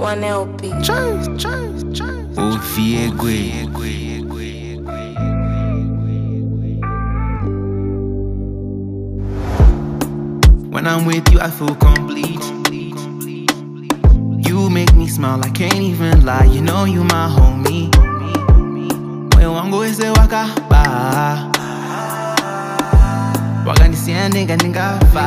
One LP. Ofiegwe. When I'm with you, I feel complete. You make me smile, I can't even lie. You know you my homie. When one go is waka ba. Waka ni siendinga ninga fa.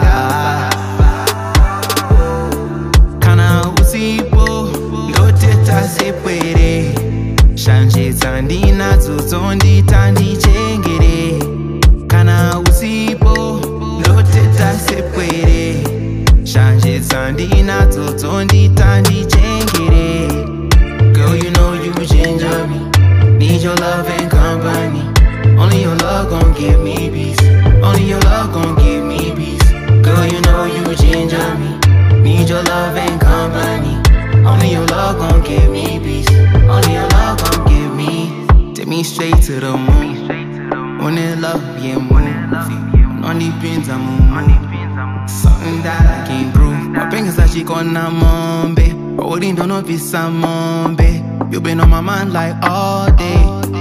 Kana usipo loteta se puede. Shanje tandina tutondi tandi chengere. Kana usipo loteta se puede. Shanje tandina tutondi tandi chengere. Girl, you know you ginger me. Need your love and company. Only your love gon' give me peace. Only your love gon' give me peace. Girl, you know you ginger me. Need your love and company. Only your love gon' give me peace. Only your love gon' give me. Take me straight to the moon. Only love yeah moon. On the pins I'm on. Something that I can't prove. My fingers like she gonna mombe. Holding don't know if it's a mombe. You been on my mind like all day.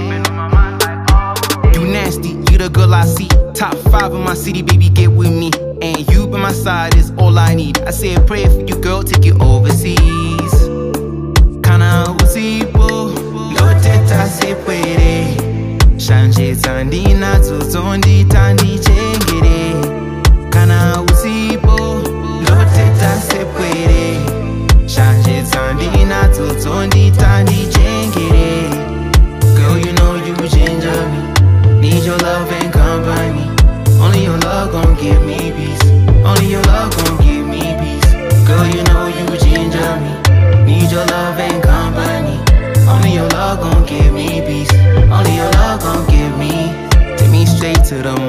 You nasty, you the girl I see. Top 5 in my city, baby, get with me. And you by my side is all I need. I say a prayer for you, girl, take you overseas. Kana usipo, loteta se puede. Shanje tandina tutondi tandi chengere. Kana usipo, loteta se puede. Shanje tandina tutondi tandi chengere. Girl, you know you ginger me. Need your love and company. Only your love gon' give me peace. Only your love gon' give me peace. Girl, you know you ginger me. Need your love and company. Only your love gon' give me peace. Only your love gon' give me. Take me straight to the